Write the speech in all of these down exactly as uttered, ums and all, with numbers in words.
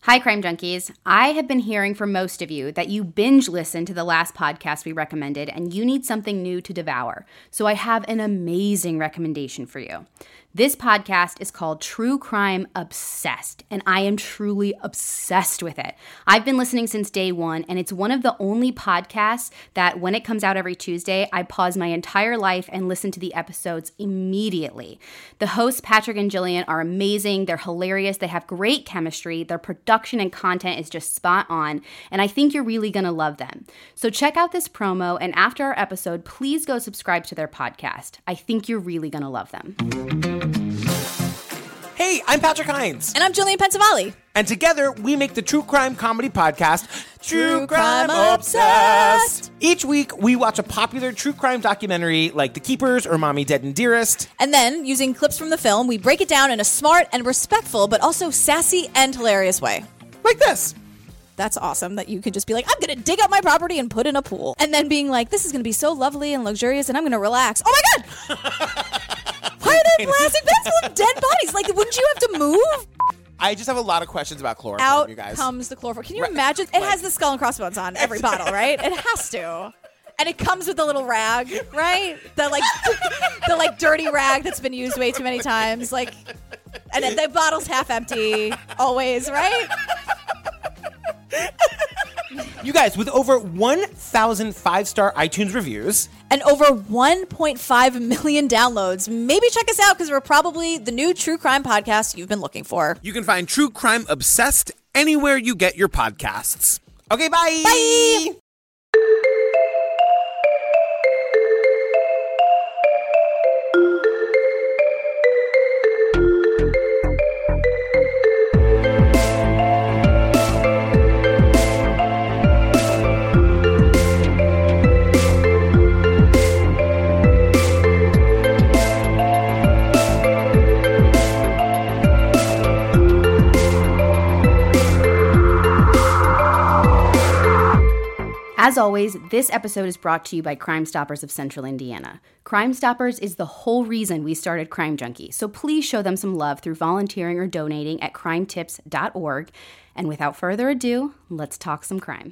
Hi, Crime Junkies. I have been hearing from most of you that you binge listened to the last podcast we recommended and you need something new to devour. So I have an amazing recommendation for you. This podcast is called True Crime Obsessed, and I am truly obsessed with it. I've been listening since day one, and it's one of the only podcasts that when it comes out every Tuesday, I pause my entire life and listen to the episodes immediately. The hosts, Patrick and Jillian, are amazing. They're hilarious. They have great chemistry. Their production and content is just spot on, and I think you're really going to love them. So check out this promo, and after our episode, please go subscribe to their podcast. I think you're really going to love them. Hey, I'm Patrick Hines. And I'm Jillian Pensavali. And together, we make the true crime comedy podcast, True Crime Obsessed. Each week, we watch a popular true crime documentary like The Keepers or Mommy Dead and Dearest. And then, using clips from the film, we break it down in a smart and respectful, but also sassy and hilarious way. Like this. That's awesome that you can just be like, I'm going to dig up my property and put in a pool. And then being like, this is going to be so lovely and luxurious and I'm going to relax. Oh my God! Why are there plastic bags full of dead bodies? Like, wouldn't you have to move? I just have a lot of questions about chloroform, Out you guys. comes the chloroform. Can you Right. imagine? It has the skull and crossbones on every bottle, right? It has to. And it comes with a little rag, right? The like, the like dirty rag that's been used way too many times. Like, and then the bottle's half empty, always, right? You guys, with over one thousand five-star iTunes reviews and over one point five million downloads, maybe check us out because we're probably the new true crime podcast you've been looking for. you can find True Crime Obsessed anywhere you get your podcasts. Okay, bye! Bye! As always, this episode is brought to you by Crime Stoppers of Central Indiana. Crime Stoppers is the whole reason we started Crime Junkie, so please show them some love through volunteering or donating at crime tips dot org. And without further ado, let's talk some crime.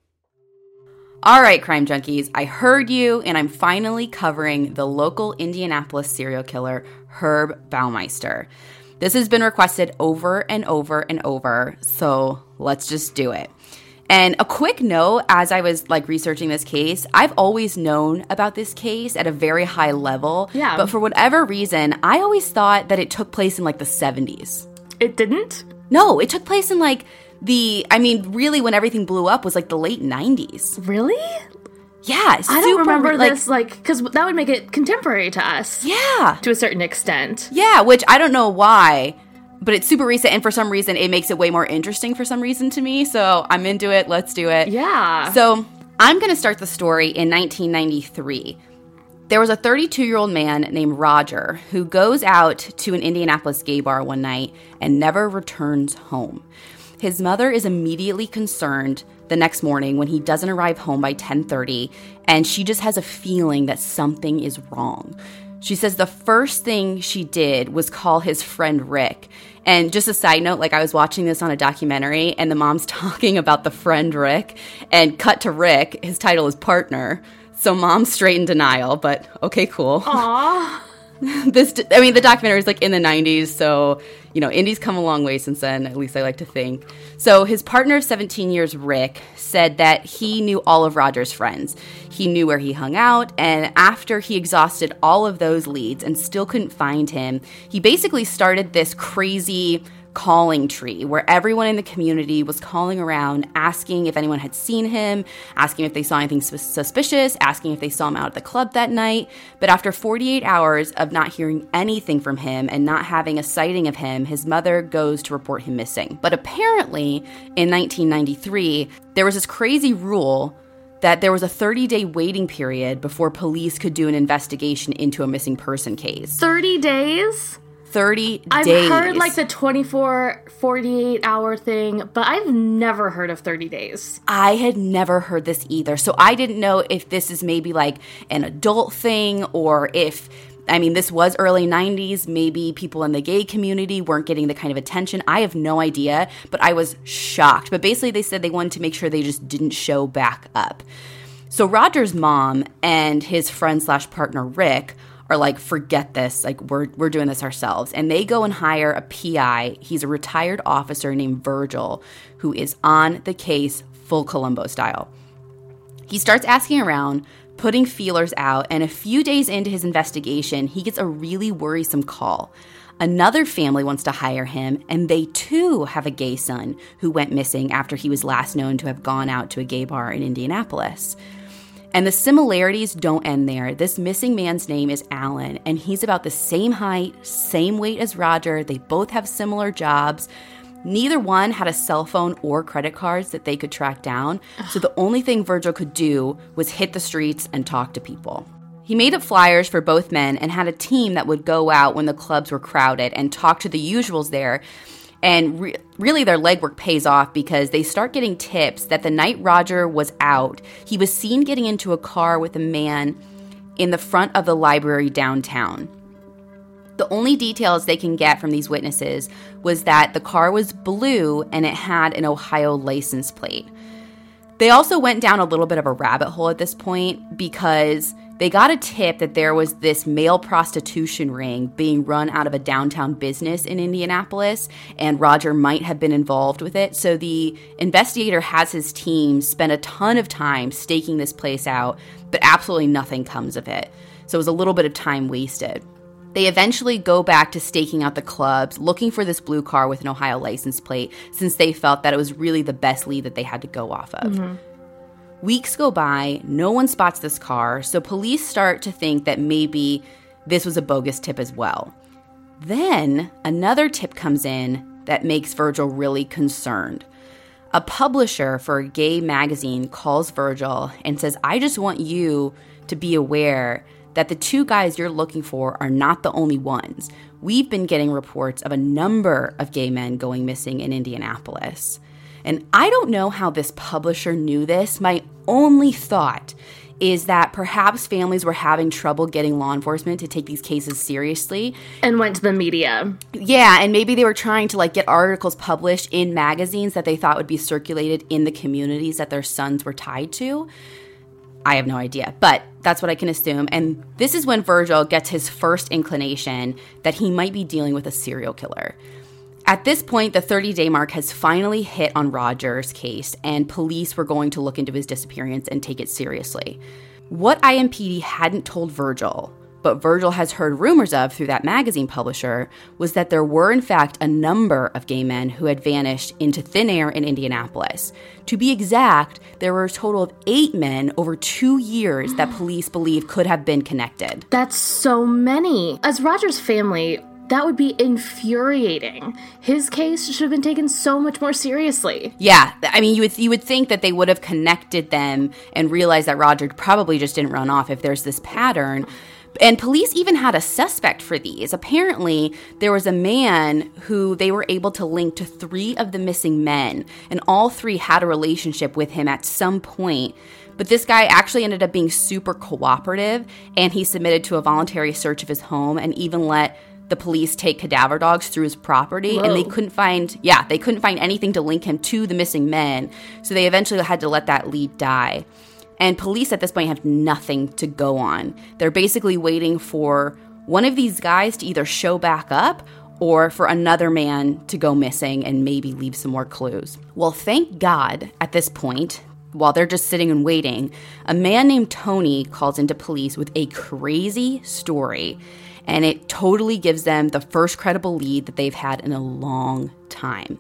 All right, Crime Junkies, I heard you, and I'm finally covering the local Indianapolis serial killer, Herb Baumeister. This has been requested over and over and over, so let's just do it. And a quick note, as I was like researching this case, I've always known about this case at a very high level. Yeah. But for whatever reason, I always thought that it took place in like the seventies. It didn't? No, it took place in like the, I mean, really when everything blew up was like the late nineties. Really? Yeah, I don't remember like, this, like, because that would make it contemporary to us. Yeah. To a certain extent. Yeah, which I don't know why. But it's super recent, and for some reason, it makes it way more interesting for some reason to me. So I'm into it. Let's do it. Yeah. So I'm going to start the story in nineteen ninety-three. There was a thirty-two-year-old man named Roger who goes out to an Indianapolis gay bar one night and never returns home. His mother is immediately concerned the next morning when he doesn't arrive home by ten thirty, and she just has a feeling that something is wrong. She says the first thing she did was call his friend Rick. And just a side note, like I was watching this on a documentary and the mom's talking about the friend Rick, and cut to Rick, his title is partner. So mom's straight in denial, but okay, cool. Aww. This, I mean, the documentary is like in the nineties, so, you know, Indy's come a long way since then, at least I like to think. So his partner of seventeen years, Rick, said that he knew all of Roger's friends. He knew where he hung out, and after he exhausted all of those leads and still couldn't find him, he basically started this crazy calling tree where everyone in the community was calling around, asking if anyone had seen him, asking if they saw anything suspicious, asking if they saw him out at the club that night. But after forty-eight hours of not hearing anything from him and not having a sighting of him, his mother goes to report him missing. But apparently, in nineteen ninety-three, there was this crazy rule that there was a thirty-day waiting period before police could do an investigation into a missing person case. thirty days? thirty I've days. I've heard like the twenty-four, forty-eight hour thing, but I've never heard of thirty days. I had never heard this either. So I didn't know if this is maybe like an adult thing or if, I mean, this was early nineties. Maybe people in the gay community weren't getting the kind of attention. I have no idea, but I was shocked. But basically, they said they wanted to make sure they just didn't show back up. So Roger's mom and his friend slash partner, Rick, are like, forget this. Like, we're we're doing this ourselves. And they go and hire a P I. He's a retired officer named Virgil, who is on the case full Columbo style. He starts asking around, putting feelers out, and a few days into his investigation, he gets a really worrisome call. Another family wants to hire him, and they too have a gay son who went missing after he was last known to have gone out to a gay bar in Indianapolis. And the similarities don't end there. This missing man's name is Alan, and he's about the same height, same weight as Roger. They both have similar jobs. Neither one had a cell phone or credit cards that they could track down, so the only thing Virgil could do was hit the streets and talk to people. He made up flyers for both men and had a team that would go out when the clubs were crowded and talk to the usuals there. And re- really their legwork pays off because they start getting tips that the night Roger was out, he was seen getting into a car with a man in the front of the library downtown. The only details they can get from these witnesses was that the car was blue and it had an Ohio license plate. They also went down a little bit of a rabbit hole at this point because they got a tip that there was this male prostitution ring being run out of a downtown business in Indianapolis, and Roger might have been involved with it. So the investigator has his team spend a ton of time staking this place out, but absolutely nothing comes of it. So it was a little bit of time wasted. They eventually go back to staking out the clubs, looking for this blue car with an Ohio license plate, since they felt that it was really the best lead that they had to go off of. Mm-hmm. Weeks go by, no one spots this car, so police start to think that maybe this was a bogus tip as well. Then another tip comes in that makes Virgil really concerned. A publisher for a gay magazine calls Virgil and says, I just want you to be aware that the two guys you're looking for are not the only ones. We've been getting reports of a number of gay men going missing in Indianapolis. And I don't know how this publisher knew this. My only thought is that perhaps families were having trouble getting law enforcement to take these cases seriously. And went to the media. Yeah, and maybe they were trying to like get articles published in magazines that they thought would be circulated in the communities that their sons were tied to. I have no idea, but that's what I can assume. And this is when Virgil gets his first inclination that he might be dealing with a serial killer. At this point, the thirty-day mark has finally hit on Roger's case, and police were going to look into his disappearance and take it seriously. What I M P D hadn't told Virgil, but Virgil has heard rumors of through that magazine publisher, was that there were in fact a number of gay men who had vanished into thin air in Indianapolis. To be exact, there were a total of eight men over two years that police believe could have been connected. That's so many. As Roger's family, that would be infuriating. His case should have been taken so much more seriously. Yeah, I mean, you would you would think that they would have connected them and realized that Roger probably just didn't run off if there's this pattern. And police even had a suspect for these. Apparently, there was a man who they were able to link to three of the missing men, and all three had a relationship with him at some point. But this guy actually ended up being super cooperative, and he submitted to a voluntary search of his home and even let the police take cadaver dogs through his property. Whoa. And they couldn't find, yeah, they couldn't find anything to link him to the missing men. So they eventually had to let that lead die. And police at this point have nothing to go on. They're basically waiting for one of these guys to either show back up or for another man to go missing and maybe leave some more clues. Well, thank God at this point, while they're just sitting and waiting, a man named Tony calls into police with a crazy story. And it totally gives them the first credible lead that they've had in a long time.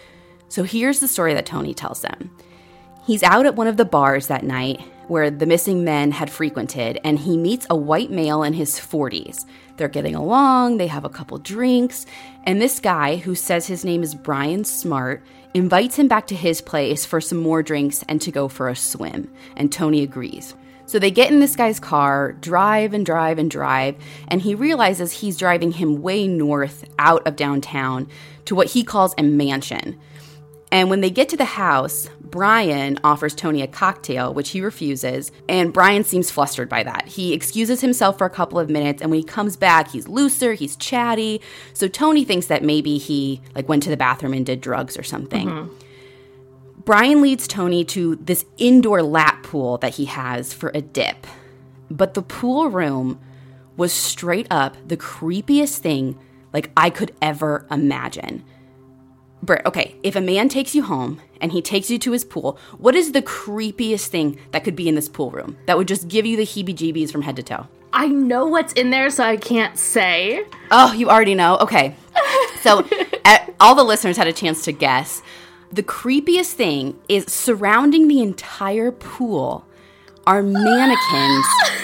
So here's the story that Tony tells them. He's out at one of the bars that night where the missing men had frequented, and he meets a white male in his forties. They're getting along, they have a couple drinks, and this guy, who says his name is Brian Smart, invites him back to his place for some more drinks and to go for a swim, and Tony agrees. So they get in this guy's car, drive and drive and drive, and he realizes he's driving him way north out of downtown to what he calls a mansion. And when they get to the house, Brian offers Tony a cocktail, which he refuses, and Brian seems flustered by that. He excuses himself for a couple of minutes, and when he comes back, he's looser, he's chatty. So Tony thinks that maybe he like went to the bathroom and did drugs or something. Mm-hmm. Brian leads Tony to this indoor lap pool that he has for a dip. But the pool room was straight up the creepiest thing like I could ever imagine. Britt, okay, if a man takes you home and he takes you to his pool, what is the creepiest thing that could be in this pool room that would just give you the heebie-jeebies from head to toe? I know what's in there, so I can't say. Oh, you already know? Okay. So uh, all the listeners had a chance to guess. The creepiest thing is surrounding the entire pool are mannequins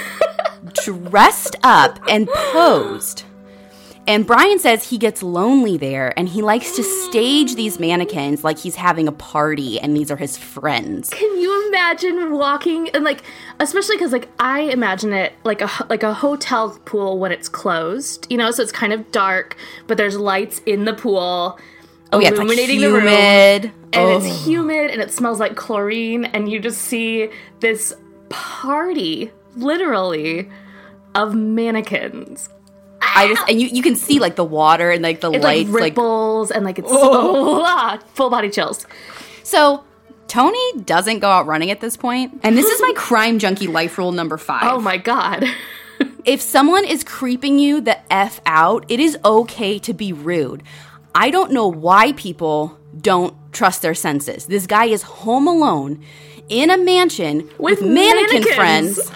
dressed up and posed. And Brian says he gets lonely there, and he likes to stage these mannequins like he's having a party, and these are his friends. Can you imagine walking and like, especially because like I imagine it like a like a hotel pool when it's closed, you know, so it's kind of dark, but there's lights in the pool, oh yeah, illuminating it's like humid, the room, and oh. it's humid, and it smells like chlorine, and you just see this party, literally, of mannequins. I just and you, you can see like the water and like the it's lights like ripples like, and like it's oh. ah, full body chills. So Tony doesn't go out running at this point, and this is my crime junkie life rule number five. Oh my god! If someone is creeping you the F out, it is okay to be rude. I don't know why people don't trust their senses. This guy is home alone in a mansion with, with mannequin friends.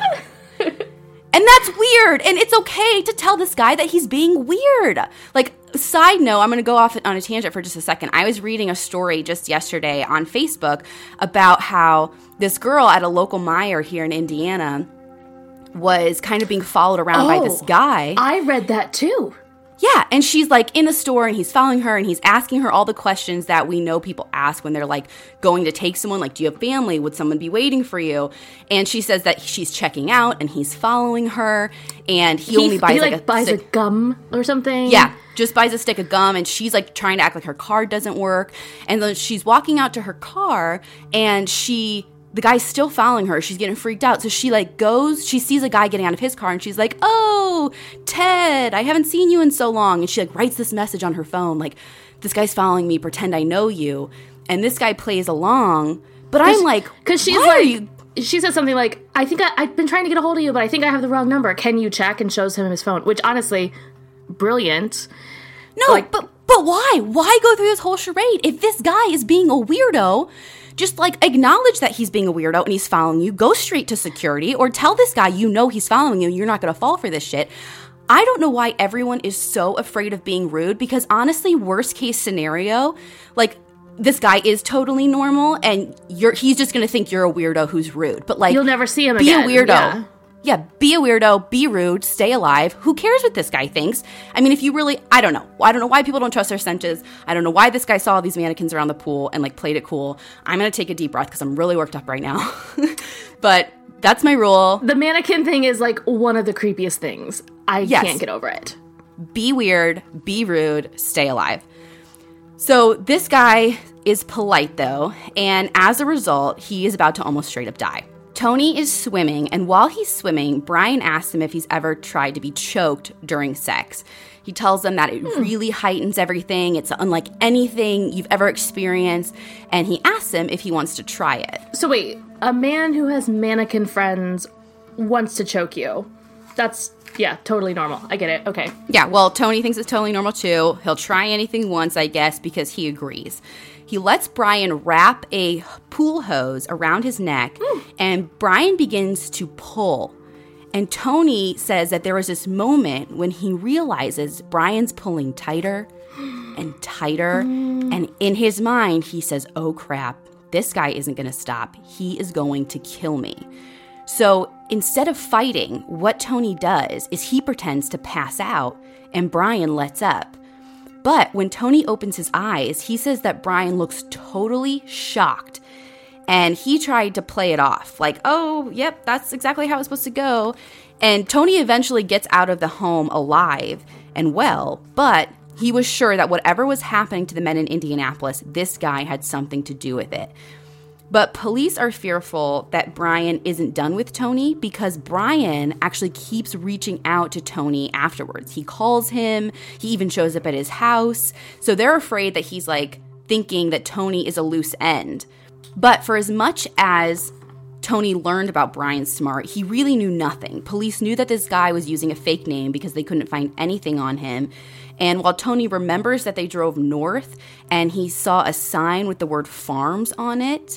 And that's weird. And it's okay to tell this guy that he's being weird. Like, side note, I'm going to go off on a tangent for just a second. I was reading a story just yesterday on Facebook about how this girl at a local Meijer here in Indiana was kind of being followed around oh, by this guy. I read that too. Yeah, and she's like in the store and he's following her and he's asking her all the questions that we know people ask when they're like going to take someone, like, do you have family? Would someone be waiting for you? And she says that she's checking out and he's following her and he, he only buys he, like, like a buys stick. a gum or something. Yeah, just buys a stick of gum and she's like trying to act like her card doesn't work. And then she's walking out to her car and she... the guy's still following her. She's getting freaked out. So she like goes, she sees a guy getting out of his car and she's like, oh, Ted, I haven't seen you in so long. And she like writes this message on her phone, like, this guy's following me, pretend I know you. And this guy plays along, but I'm like, because she's like, you- she says something like, I think I, I've been trying to get a hold of you, but I think I have the wrong number. Can you check? And shows him his phone, which honestly, brilliant. No, like, but, but why? Why go through this whole charade? If this guy is being a weirdo, just, like, acknowledge that he's being a weirdo and he's following you. Go straight to security or tell this guy you know he's following you. You're not going to fall for this shit. I don't know why everyone is so afraid of being rude because, honestly, worst case scenario, like, this guy is totally normal and you're he's just going to think you're a weirdo who's rude. But, like, you'll never see him be again. Be a weirdo. Yeah. Yeah, be a weirdo, be rude, stay alive. Who cares what this guy thinks? I mean, if you really, I don't know. I don't know why people don't trust their senses. I don't know why this guy saw all these mannequins around the pool and, like, played it cool. I'm going to take a deep breath because I'm really worked up right now. But that's my rule. The mannequin thing is, like, one of the creepiest things. I yes. can't get over it. Be weird, be rude, stay alive. So this guy is polite, though, and as a result, he is about to almost straight up die. Tony is swimming, and while he's swimming, Brian asks him if he's ever tried to be choked during sex. He tells them that it hmm. really heightens everything. It's unlike anything you've ever experienced, and he asks him if he wants to try it. So wait, a man who has mannequin friends wants to choke you. That's, yeah, totally normal. I get it. Okay. Yeah, well, Tony thinks it's totally normal, too. He'll try anything once, I guess, because he agrees. He lets Brian wrap a pool hose around his neck, mm. and Brian begins to pull. And Tony says that there was this moment when he realizes Brian's pulling tighter and tighter, mm. and in his mind, he says, oh, crap, this guy isn't going to stop. He is going to kill me. So instead of fighting, what Tony does is he pretends to pass out, and Brian lets up. But when Tony opens his eyes, he says that Brian looks totally shocked. And he tried to play it off. Like, oh, yep, that's exactly how it's supposed to go. And Tony eventually gets out of the home alive and well. But He was sure that whatever was happening to the men in Indianapolis, this guy had something to do with it. But police are fearful that Brian isn't done with Tony because Brian actually keeps reaching out to Tony afterwards. He calls him. He even shows up at his house. So they're afraid that he's like thinking that Tony is a loose end. But for as much as Tony learned about Brian Smart, he really knew nothing. Police knew that this guy was using a fake name because they couldn't find anything on him. And while Tony remembers that they drove north and he saw a sign with the word farms on it,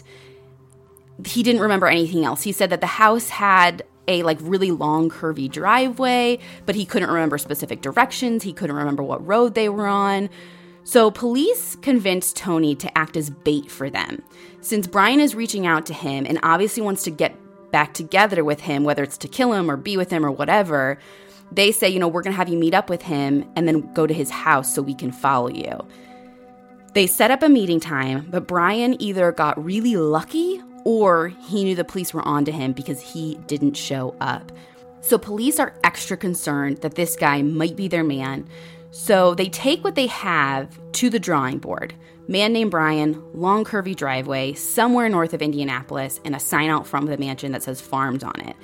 he didn't remember anything else. He said that the house had a like really long curvy driveway, but he couldn't remember specific directions. He couldn't remember what road they were on. So police convinced Tony to act as bait for them. Since Brian is reaching out to him and obviously wants to get back together with him, whether it's to kill him or be with him or whatever, they say, you know, we're going to have you meet up with him and then go to his house so we can follow you. They set up a meeting time, but Brian either got really lucky or he knew the police were onto him because he didn't show up. So police are extra concerned that this guy might be their man. So they take what they have to the drawing board. Man named Brian, long curvy driveway, somewhere north of Indianapolis, and a sign out front of the mansion that says farms on it.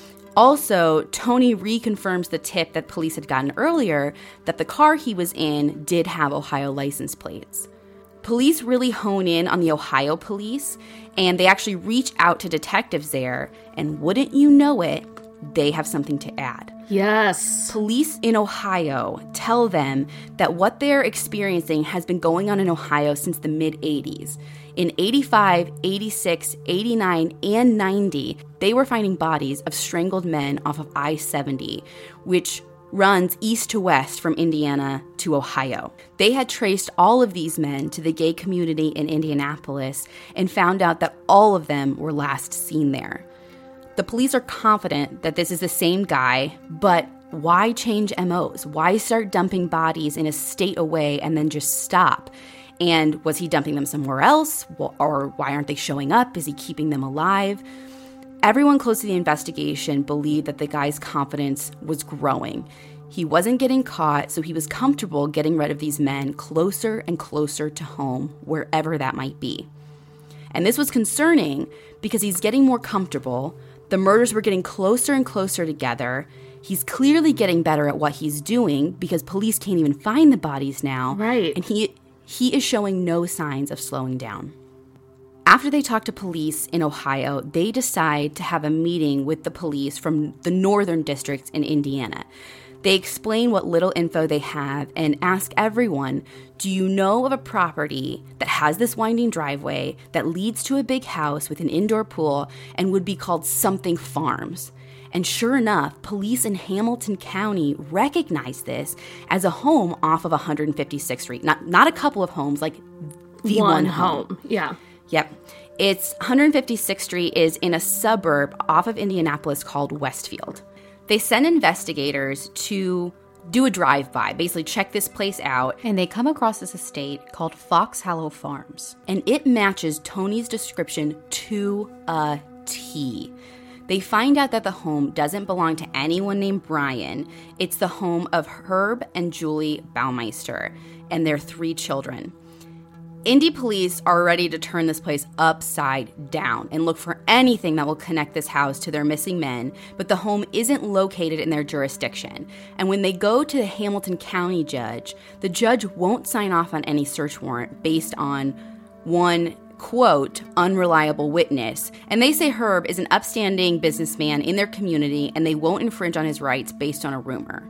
Also, Tony reconfirms the tip that police had gotten earlier that the car he was in did have Ohio license plates. Police really hone in on the Ohio police, and they actually reach out to detectives there, and wouldn't you know it, they have something to add. Yes. Police in Ohio tell them that what they're experiencing has been going on in Ohio since the mid-eighties. In eighty-five, eighty-six, eighty-nine, and ninety, they were finding bodies of strangled men off of I seventy, which runs east to west from Indiana to Ohio. They had traced all of these men to the gay community in Indianapolis and found out that all of them were last seen there. The police are confident that this is the same guy, but why change M Os? Why start dumping bodies in a state away and then just stop? And was he dumping them somewhere else? Or why aren't they showing up? Is he keeping them alive? Everyone close to the investigation believed that the guy's confidence was growing. He wasn't getting caught, so he was comfortable getting rid of these men closer and closer to home, wherever that might be. And this was concerning because he's getting more comfortable. The murders were getting closer and closer together. He's clearly getting better at what he's doing because police can't even find the bodies now. Right. And he he is showing no signs of slowing down. After they talk to police in Ohio, they decide to have a meeting with the police from the northern districts in Indiana. They explain what little info they have and ask everyone, do you know of a property that has this winding driveway that leads to a big house with an indoor pool and would be called something farms? And sure enough, police in Hamilton County recognize this as a home off of one hundred fifty-sixth Street. Not, not a couple of homes, like the one, one home. home. Yeah. Yep. It's one hundred fifty-sixth Street is in a suburb off of Indianapolis called Westfield. They send investigators to do a drive-by, basically check this place out, and they come across this estate called Fox Hollow Farms. And it matches Tony's description to a T. They find out that the home doesn't belong to anyone named Brian. It's the home of Herb and Julie Baumeister and their three children. Indy police are ready to turn this place upside down and look for anything that will connect this house to their missing men, but the home isn't located in their jurisdiction. And when they go to the Hamilton County judge, the judge won't sign off on any search warrant based on one, quote, unreliable witness. And they say Herb is an upstanding businessman in their community and they won't infringe on his rights based on a rumor.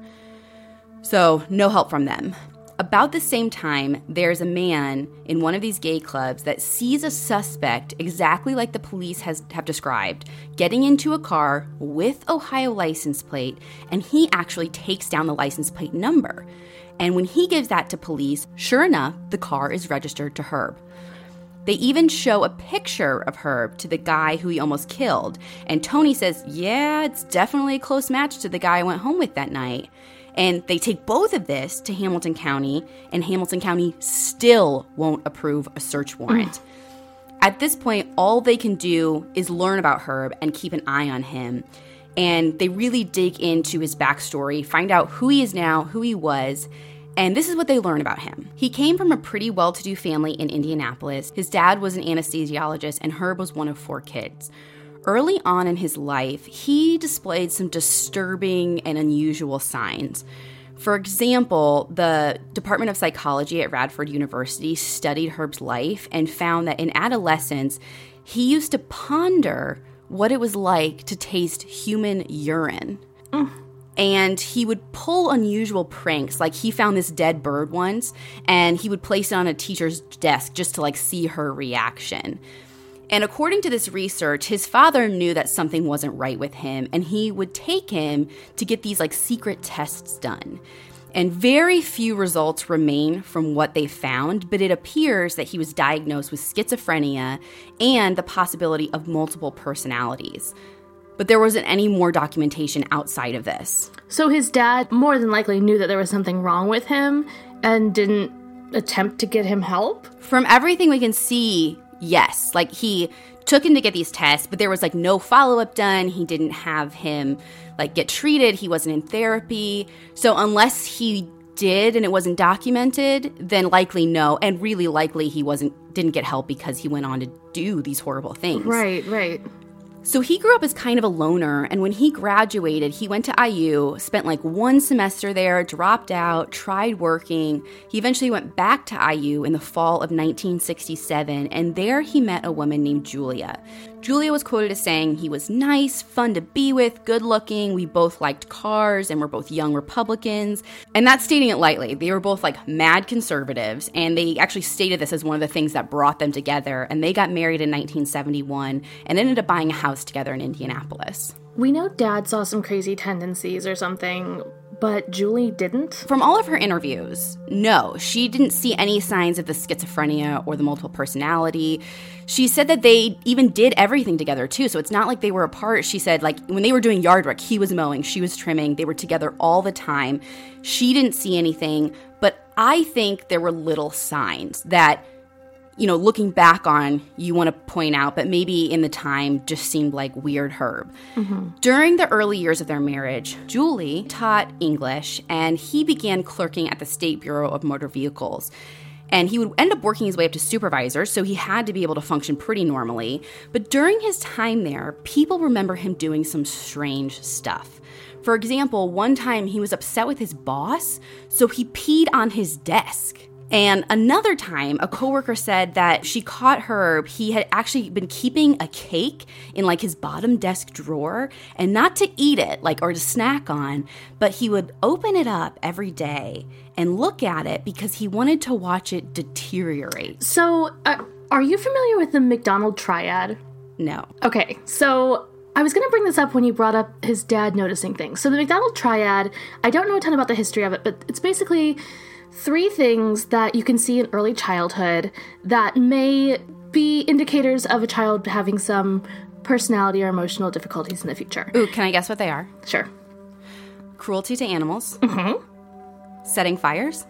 So, no help from them. About the same time, there's a man in one of these gay clubs that sees a suspect exactly like the police has have described, getting into a car with Ohio license plate, and he actually takes down the license plate number. And when he gives that to police, sure enough, the car is registered to Herb. They even show a picture of Herb to the guy who he almost killed, and Tony says, yeah, it's definitely a close match to the guy I went home with that night. And they take both of this to Hamilton County, and Hamilton County still won't approve a search warrant. At this point, all they can do is learn about Herb and keep an eye on him. And they really dig into his backstory, find out who he is now, who he was, And this is what they learn about him. He came from a pretty well-to-do family in Indianapolis. His dad was an anesthesiologist, and Herb was one of four kids. Early on in his life, he displayed some disturbing and unusual signs. For example, the Department of Psychology at Radford University studied Herb's life and found that in adolescence, he used to ponder what it was like to taste human urine. Mm. And he would pull unusual pranks. Like, he found this dead bird once, and he would place it on a teacher's desk just to, like, see her reaction. And according to this research, his father knew that something wasn't right with him, and he would take him to get these, like, secret tests done. And very few results remain from what they found, but it appears that he was diagnosed with schizophrenia and the possibility of multiple personalities. But there wasn't any more documentation outside of this. So his dad more than likely knew that there was something wrong with him and didn't attempt to get him help? From everything we can see, yes. Like, he took him to get these tests, but there was, like, no follow-up done. He didn't have him, like, get treated. He wasn't in therapy. So unless he did and it wasn't documented, then likely no. And really likely he wasn't didn't get help because he went on to do these horrible things. Right, right. So he grew up as kind of a loner, and when he graduated, he went to I U, spent like one semester there, dropped out, tried working. He eventually went back to I U in the fall of nineteen sixty-seven, and there he met a woman named Julia. Julia was quoted as saying he was nice, fun to be with, good-looking, we both liked cars, and were both young Republicans. And that's stating it lightly. They were both like mad conservatives, and they actually stated this as one of the things that brought them together, and they got married in nineteen seventy-one and ended up buying a house together in Indianapolis. We know Dad saw some crazy tendencies or something, but Julie didn't? From all of her interviews, no, she didn't see any signs of the schizophrenia or the multiple personality. She said that they even did everything together, too, so it's not like they were apart. She said, like, when they were doing yard work, he was mowing, she was trimming, they were together all the time. She didn't see anything, but I think there were little signs that, you know, looking back on, you want to point out, but maybe in the time just seemed like weird Herb. Mm-hmm. During the early years of their marriage, Julie taught English, and he began clerking at the State Bureau of Motor Vehicles. And he would end up working his way up to supervisor, so he had to be able to function pretty normally. But during his time there, people remember him doing some strange stuff. For example, one time he was upset with his boss, so he peed on his desk. And another time, a coworker said that she caught Herb. He had actually been keeping a cake in like his bottom desk drawer, and not to eat it, like, or to snack on, but he would open it up every day and look at it because he wanted to watch it deteriorate. So, uh, are you familiar with the McDonald triad? No. Okay, so I was going to bring this up when you brought up his dad noticing things. So the McDonald triad, I don't know a ton about the history of it, but it's basically three things that you can see in early childhood that may be indicators of a child having some personality or emotional difficulties in the future. Ooh, can I guess what they are? Sure. Cruelty to animals. Mm-hmm. Setting fires.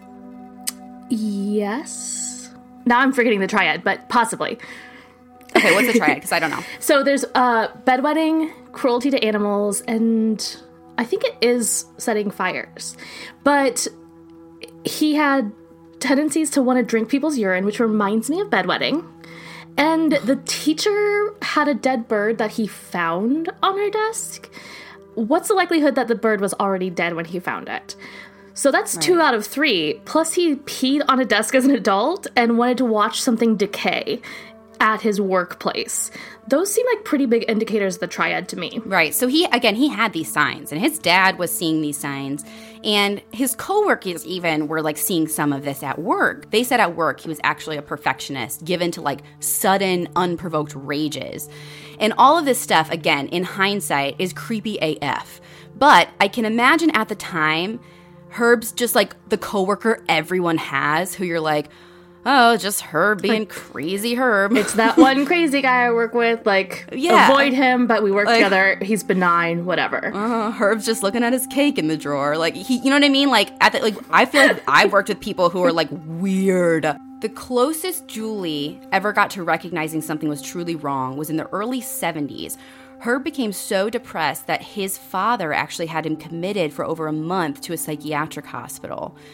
Yes. Now I'm forgetting the triad, but possibly. Okay, what's the triad? Because I don't know. So there's uh, bedwetting, cruelty to animals, and I think it is setting fires. But he had tendencies to want to drink people's urine, which reminds me of bedwetting. And the teacher had a dead bird that he found on her desk. What's the likelihood that the bird was already dead when he found it? So that's right. Two out of three. Plus he peed on a desk as an adult and wanted to watch something decay at his workplace. Those seem like pretty big indicators of the triad to me. Right. So he, again, he had these signs, and his dad was seeing these signs, and his coworkers even were like seeing some of this at work. They said at work he was actually a perfectionist, given to like sudden, unprovoked rages. And all of this stuff, again, in hindsight, is creepy A F. But I can imagine at the time, Herb's just like the coworker everyone has who you're like, oh, just Herb being like, crazy Herb. It's that one crazy guy I work with. Like, yeah. Avoid him, but we work like, together. He's benign, whatever. Uh, Herb's just looking at his cake in the drawer. Like, he, you know what I mean? Like, at the, like I feel like I've worked with people who are, like, weird. The closest Julie ever got to recognizing something was truly wrong was in the early seventies. Herb became so depressed that his father actually had him committed for over a month to a psychiatric hospital.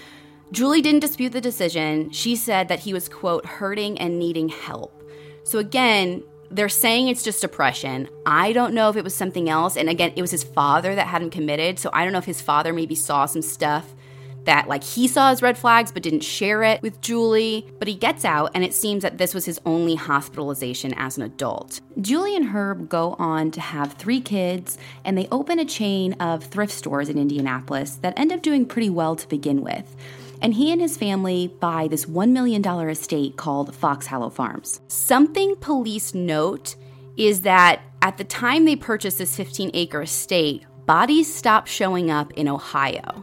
Julie didn't dispute the decision. She said that he was, quote, hurting and needing help. So again, they're saying it's just depression. I don't know if it was something else. And again, it was his father that had him committed. So I don't know if his father maybe saw some stuff that like he saw as red flags but didn't share it with Julie. But he gets out, and it seems that this was his only hospitalization as an adult. Julie and Herb go on to have three kids, and they open a chain of thrift stores in Indianapolis that end up doing pretty well to begin with. And he and his family buy this one million dollars estate called Fox Hollow Farms. Something police note is that at the time they purchased this fifteen-acre estate, bodies stopped showing up in Ohio.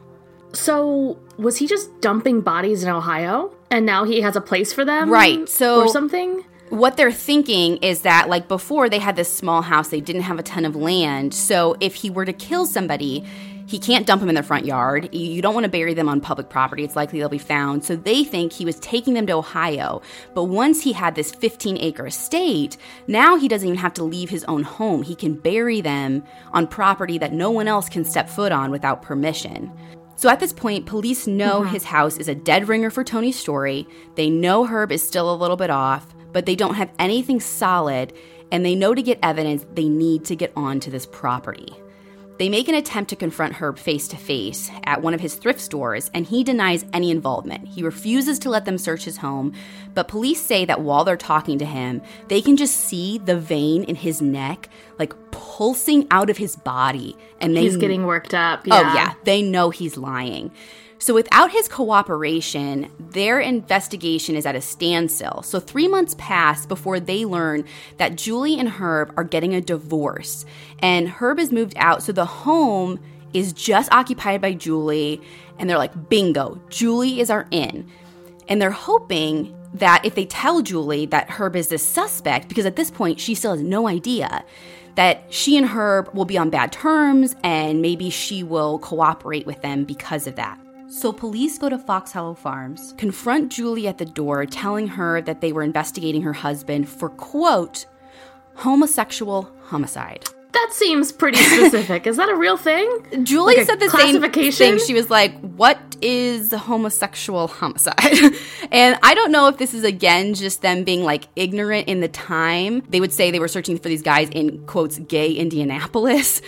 So was he just dumping bodies in Ohio, and now he has a place for them? Right. So or something? What they're thinking is that, like, before they had this small house, they didn't have a ton of land. So if he were to kill somebody, he can't dump them in their front yard. You don't want to bury them on public property. It's likely they'll be found. So they think he was taking them to Ohio. But once he had this fifteen-acre estate, now he doesn't even have to leave his own home. He can bury them on property that no one else can step foot on without permission. So at this point, police know mm-hmm. his house is a dead ringer for Tony's story. They know Herb is still a little bit off, but they don't have anything solid, and they know to get evidence, they need to get onto this property. They make an attempt to confront Herb face-to-face at one of his thrift stores, and he denies any involvement. He refuses to let them search his home, but police say that while they're talking to him, they can just see the vein in his neck, like, pulsing out of his body. And they, he's getting worked up. Yeah. Oh, yeah. They know he's lying. So without his cooperation, their investigation is at a standstill. So three months pass before they learn that Julie and Herb are getting a divorce. And Herb has moved out, so the home is just occupied by Julie. And they're like, bingo, Julie is our in. And they're hoping that if they tell Julie that Herb is this suspect, because at this point she still has no idea, that she and Herb will be on bad terms and maybe she will cooperate with them because of that. So police go to Fox Hollow Farms, confront Julie at the door, telling her that they were investigating her husband for, quote, homosexual homicide. That seems pretty specific. Is that a real thing? Julie like said the same thing. She was like, what is homosexual homicide? And I don't know if this is, again, just them being, like, ignorant in the time. They would say they were searching for these guys in, quotes, gay Indianapolis.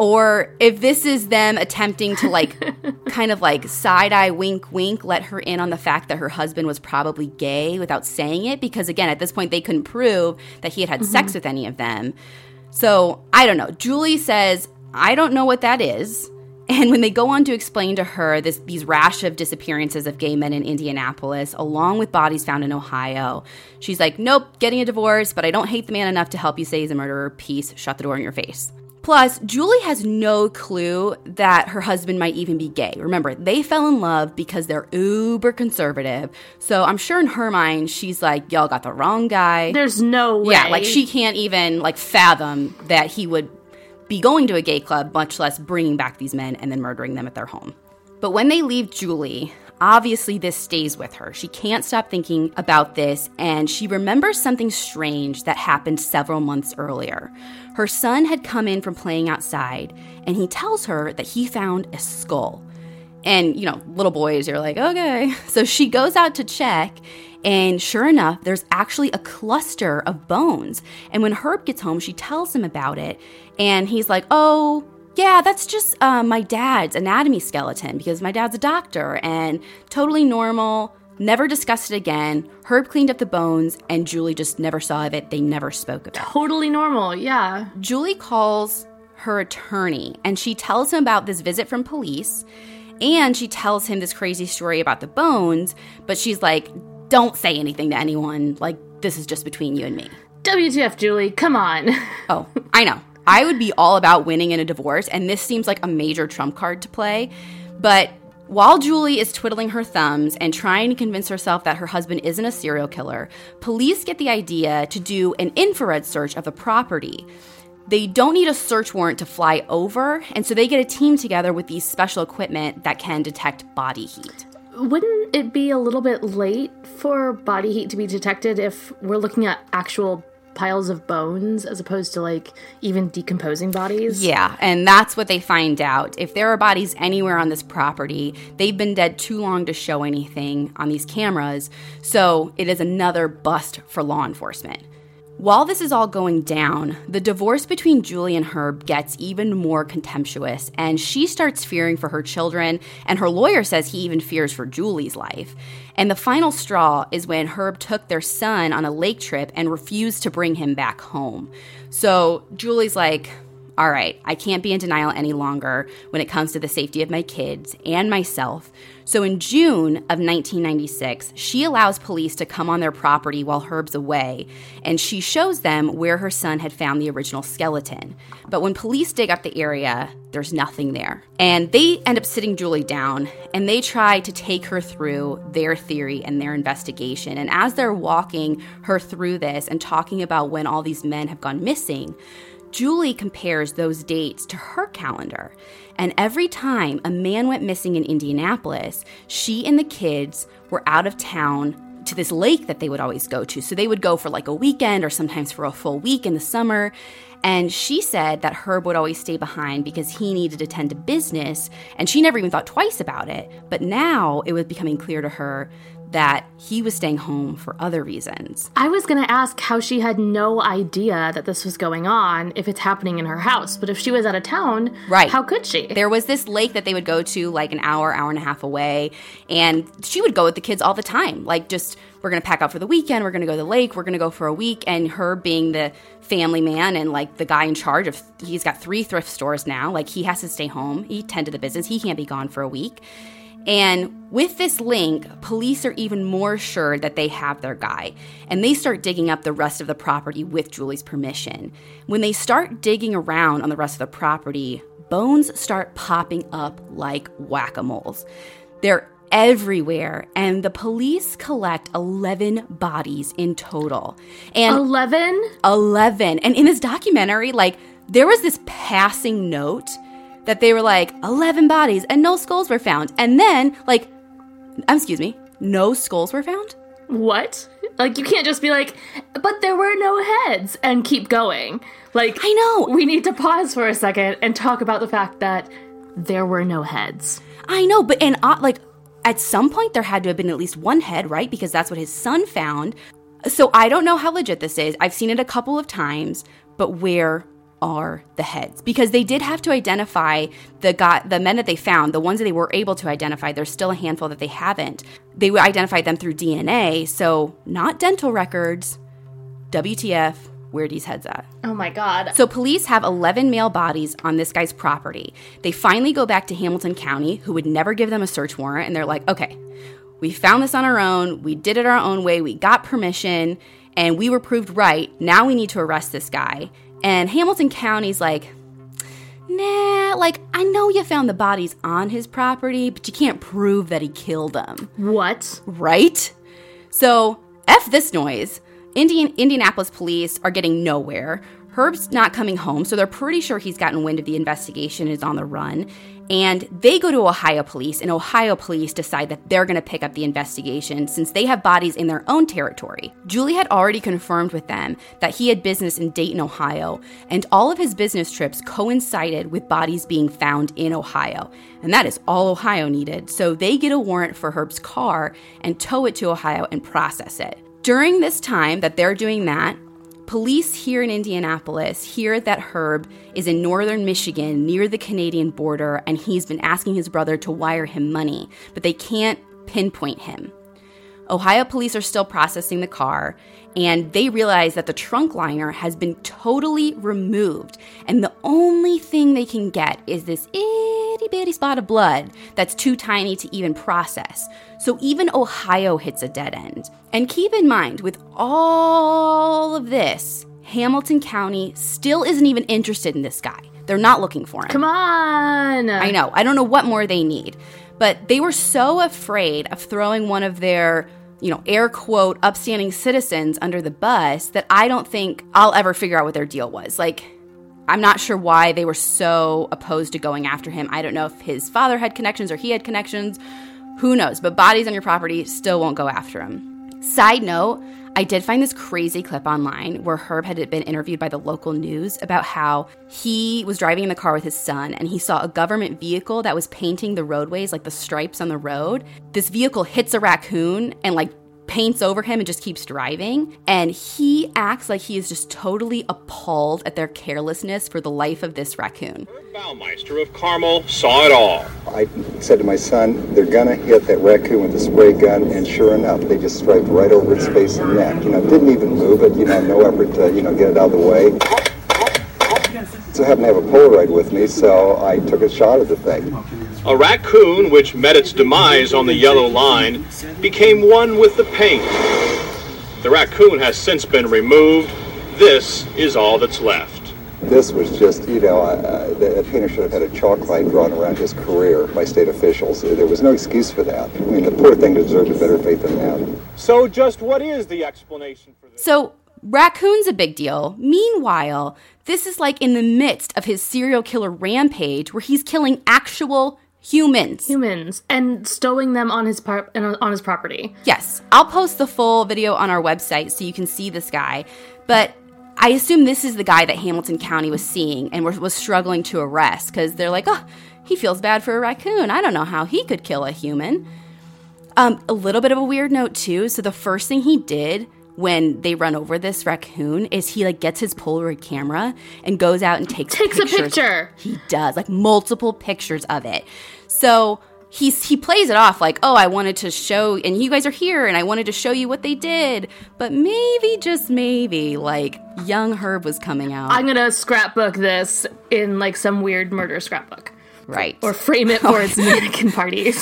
Or if this is them attempting to, like, kind of, like, side-eye, wink, wink, let her in on the fact that her husband was probably gay without saying it. Because, again, at this point, they couldn't prove that he had had mm-hmm. sex with any of them. So, I don't know. Julie says, I don't know what that is. And when they go on to explain to her this these rash of disappearances of gay men in Indianapolis, along with bodies found in Ohio, she's like, nope, getting a divorce, but I don't hate the man enough to help you say he's a murderer. Peace. Shut the door in your face. Plus, Julie has no clue that her husband might even be gay. Remember, they fell in love because they're uber conservative. So I'm sure in her mind, she's like, y'all got the wrong guy. There's no way. Yeah, like she can't even like fathom that he would be going to a gay club, much less bringing back these men and then murdering them at their home. But when they leave Julie, obviously this stays with her. She can't stop thinking about this, and she remembers something strange that happened several months earlier. Her son had come in from playing outside, and he tells her that he found a skull. And, you know, little boys are like, okay. So she goes out to check, and sure enough, there's actually a cluster of bones. And when Herb gets home, she tells him about it, and he's like, oh, yeah, that's just uh, my dad's anatomy skeleton because my dad's a doctor and totally normal, never discussed it again. Herb cleaned up the bones and Julie just never saw of it. They never spoke of it. Totally normal, yeah. Julie calls her attorney and she tells him about this visit from police and she tells him this crazy story about the bones, but she's like, don't say anything to anyone. Like, this is just between you and me. W T F, Julie, come on. Oh, I know. I would be all about winning in a divorce, and this seems like a major trump card to play. But while Julie is twiddling her thumbs and trying to convince herself that her husband isn't a serial killer, police get the idea to do an infrared search of the property. They don't need a search warrant to fly over, and so they get a team together with these special equipment that can detect body heat. Wouldn't it be a little bit late for body heat to be detected if we're looking at actual piles of bones as opposed to like even decomposing bodies. Yeah, and that's what they find out. If there are bodies anywhere on this property, they've been dead too long to show anything on these cameras, so it is another bust for law enforcement. While this is all going down, the divorce between Julie and Herb gets even more contemptuous, and she starts fearing for her children, and her lawyer says he even fears for Julie's life. And the final straw is when Herb took their son on a lake trip and refused to bring him back home. So Julie's like, all right, I can't be in denial any longer when it comes to the safety of my kids and myself. So in June of nineteen ninety-six, she allows police to come on their property while Herb's away, and she shows them where her son had found the original skeleton. But when police dig up the area, there's nothing there. And they end up sitting Julie down, and they try to take her through their theory and their investigation. And as they're walking her through this and talking about when all these men have gone missing, Julie compares those dates to her calendar. And every time a man went missing in Indianapolis, she and the kids were out of town to this lake that they would always go to. So they would go for like a weekend or sometimes for a full week in the summer. And she said that Herb would always stay behind because he needed to tend to business, and she never even thought twice about it. But now it was becoming clear to her that he was staying home for other reasons. I was going to ask how she had no idea that this was going on if it's happening in her house. But if she was out of town, right, how could she? There was this lake that they would go to like an hour, hour and a half away. And she would go with the kids all the time. Like just, we're going to pack out for the weekend. We're going to go to the lake. We're going to go for a week. And her being the family man and like the guy in charge of, he's got three thrift stores now. Like he has to stay home. He tended the business. He can't be gone for a week. And with this link, police are even more sure that they have their guy, and they start digging up the rest of the property with Julie's permission. When they start digging around on the rest of the property, bones start popping up like whack-a-moles. They're everywhere, and the police collect eleven bodies in total. And eleven? eleven. And in this documentary, like, there was this passing note that they were like, eleven bodies and no skulls were found. And then, like, um, excuse me, no skulls were found? What? Like, you can't just be like, but there were no heads and keep going. Like, I know. We need to pause for a second and talk about the fact that there were no heads. I know, but, and, uh, like, at some point there had to have been at least one head, right? Because that's what his son found. So I don't know how legit this is. I've seen it a couple of times, but where are the heads? Because they did have to identify the guy, the men that they found, the ones that they were able to identify. There's still a handful that they haven't. They identified them through D N A, so not dental records. W T F, where are these heads at? Oh my God. So police have eleven male bodies on this guy's property. They finally go back to Hamilton County, who would never give them a search warrant, and they're like, okay, we found this on our own, we did it our own way, we got permission, and we were proved right. Now we need to arrest this guy. And Hamilton County's like, nah, like, I know you found the bodies on his property, but you can't prove that he killed them. What? Right? So, F this noise. Indian Indianapolis police are getting nowhere. Herb's not coming home, so they're pretty sure he's gotten wind of the investigation and is on the run. And they go to Ohio police, and Ohio police decide that they're going to pick up the investigation since they have bodies in their own territory. Julie had already confirmed with them that he had business in Dayton, Ohio, and all of his business trips coincided with bodies being found in Ohio. And that is all Ohio needed, so they get a warrant for Herb's car and tow it to Ohio and process it. During this time that they're doing that, police here in Indianapolis hear that Herb is in northern Michigan near the Canadian border, and he's been asking his brother to wire him money, but they can't pinpoint him. Ohio police are still processing the car, and they realize that the trunk liner has been totally removed, and the only thing they can get is this itty-bitty spot of blood that's too tiny to even process. So even Ohio hits a dead end. And keep in mind, with all of this, Hamilton County still isn't even interested in this guy. They're not looking for him. Come on! I know. I don't know what more they need. But they were so afraid of throwing one of their, you know, air quote, upstanding citizens under the bus that I don't think I'll ever figure out what their deal was. Like, I'm not sure why they were so opposed to going after him. I don't know if his father had connections or he had connections. Who knows? But bodies on your property still won't go after him. Side note, I did find this crazy clip online where Herb had been interviewed by the local news about how he was driving in the car with his son and he saw a government vehicle that was painting the roadways, like the stripes on the road. This vehicle hits a raccoon and like paints over him and just keeps driving. And he acts like he is just totally appalled at their carelessness for the life of this raccoon. Baumeister of Carmel saw it all. I said to my son, they're gonna hit that raccoon with a spray gun, and sure enough, they just striped right over its face and neck. You know, didn't even move it, you know, no effort to, you know, get it out of the way. So I happened to have a Polaroid with me, so I took a shot at the thing. A raccoon, which met its demise on the yellow line, became one with the paint. The raccoon has since been removed. This is all that's left. This was just, you know, uh, the painter should have had a chalk line drawn around his career by state officials. There was no excuse for that. I mean, the poor thing deserved a better fate than that. So just what is the explanation for this? So raccoon's a big deal. Meanwhile, this is like in the midst of his serial killer rampage where he's killing actual humans. Humans. And stowing them on his par- on his property. Yes. I'll post the full video on our website so you can see this guy. But I assume this is the guy that Hamilton County was seeing and was struggling to arrest because they're like, oh, he feels bad for a raccoon. I don't know how he could kill a human. Um, a little bit of a weird note, too. So the first thing he did when they run over this raccoon is he like gets his Polaroid camera and goes out and takes takes pictures. a picture. He does, like multiple pictures of it. So he's he plays it off like, oh, I wanted to show, and you guys are here, and I wanted to show you what they did. But maybe, just maybe, like young Herb was coming out. I'm gonna scrapbook this in like some weird murder scrapbook, right? Or frame it for its mannequin parties.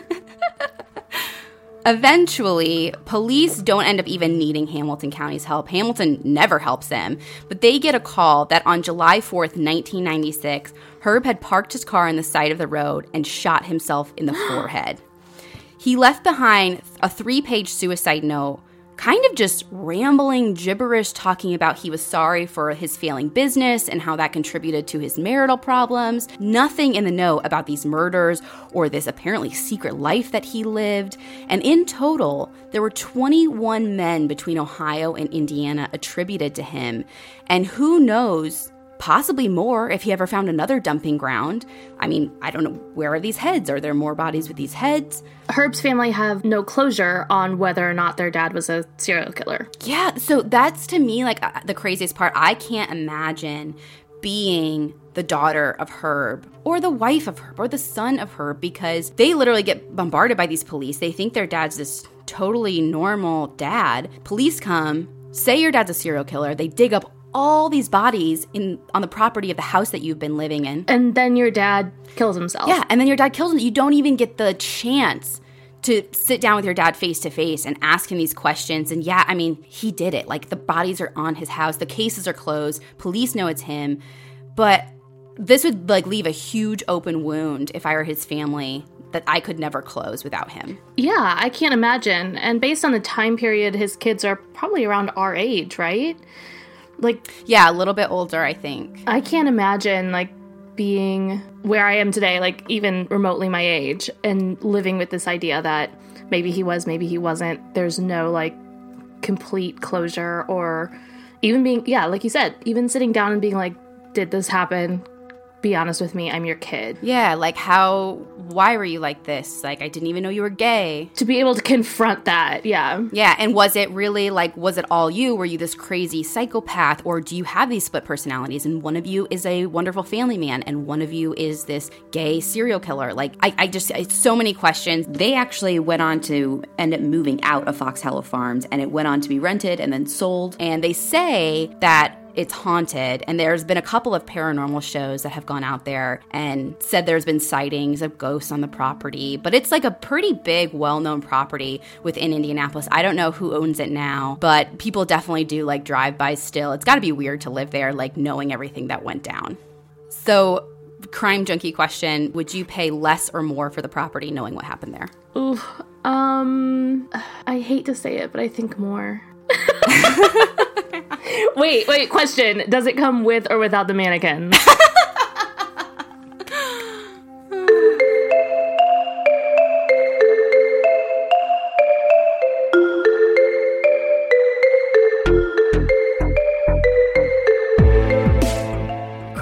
Eventually, police don't end up even needing Hamilton County's help. Hamilton never helps them. But they get a call that on July fourth, nineteen ninety-six, Herb had parked his car on the side of the road and shot himself in the forehead. He left behind a three-page suicide note, kind of just rambling gibberish talking about he was sorry for his failing business and how that contributed to his marital problems. Nothing in the note about these murders or this apparently secret life that he lived. And in total, there were twenty-one men between Ohio and Indiana attributed to him. And who knows, possibly more if he ever found another dumping ground. I mean, I don't know, where are these heads? Are there more bodies with these heads? Herb's family have no closure on whether or not their dad was a serial killer. Yeah, so that's to me like uh, the craziest part. I can't imagine being the daughter of Herb or the wife of Herb or the son of Herb because they literally get bombarded by these police. They think their dad's this totally normal dad. Police come, say your dad's a serial killer. They dig up all these bodies in on the property of the house that you've been living in. And then your dad kills himself. Yeah, and then your dad kills him. You don't even get the chance to sit down with your dad face to face and ask him these questions. And yeah, I mean, he did it. Like, the bodies are on his house. The cases are closed. Police know it's him. But this would, like, leave a huge open wound if I were his family that I could never close without him. Yeah, I can't imagine. And based on the time period, his kids are probably around our age, right? Like, yeah, a little bit older, I think. I can't imagine, like, being where I am today, like, even remotely my age, and living with this idea that maybe he was, maybe he wasn't. There's no, like, complete closure, or even being, yeah, like you said, even sitting down and being like, did this happen? Be honest with me, I'm your kid. Yeah, like, how, why were you like this? Like, I didn't even know you were gay. To be able to confront that, yeah. Yeah, and was it really, like, was it all you? Were you this crazy psychopath? Or do you have these split personalities? And one of you is a wonderful family man, and one of you is this gay serial killer. Like, I, I just, it's so many questions. They actually went on to end up moving out of Fox Hollow Farms, and it went on to be rented and then sold. And they say that it's haunted, and there's been a couple of paranormal shows that have gone out there and said there's been sightings of ghosts on the property, but it's like a pretty big, well-known property within Indianapolis. I don't know who owns it now, but people definitely do like drive-bys still. It's got to be weird to live there, like knowing everything that went down. So, crime junkie question, would you pay less or more for the property knowing what happened there? Ooh, um, I hate to say it, but I think more. Wait, wait, question. Does it come with or without the mannequins?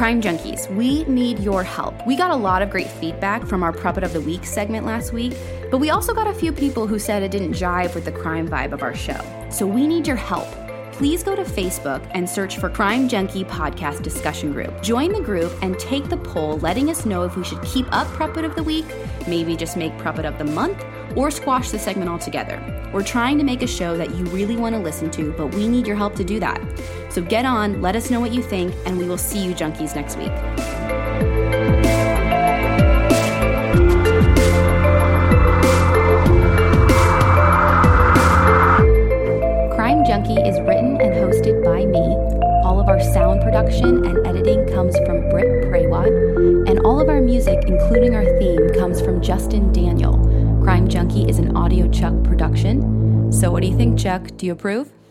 Crime Junkies, we need your help. We got a lot of great feedback from our Puppet of the Week segment last week, but we also got a few people who said it didn't jive with the crime vibe of our show. So we need your help. Please go to Facebook and search for Crime Junkie Podcast Discussion Group. Join the group and take the poll, letting us know if we should keep up Puppet of the Week, maybe just make Puppet of the Month, or squash the segment altogether. We're trying to make a show that you really want to listen to, but we need your help to do that. So get on, let us know what you think, and we will see you junkies next week. Crime Junkie is written and hosted by me. All of our sound production and editing comes from Britt Praywat, and all of our music, including our theme, comes from Justin Daniel. Crime Junkie is an Audio Chuck production. So what do you think, Chuck? Do you approve?